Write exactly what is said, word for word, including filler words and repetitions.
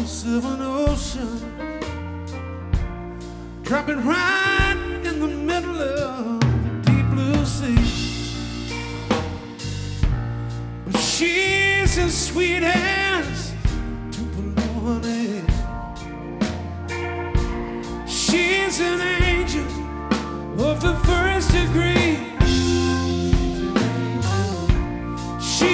seven oceans, dropping right in the middle of the deep blue sea. But she's as sweet as two baloney.